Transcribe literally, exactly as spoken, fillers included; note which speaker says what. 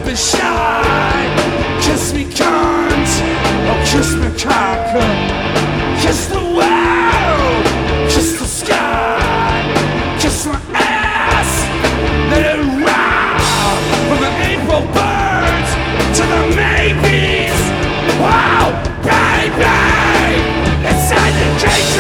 Speaker 1: be shy. Kiss me cunt, or kiss me cock. Kiss the world, kiss the sky. Kiss my ass, let it rock. From the April birds to the maybes. Wow, baby, inside the cage.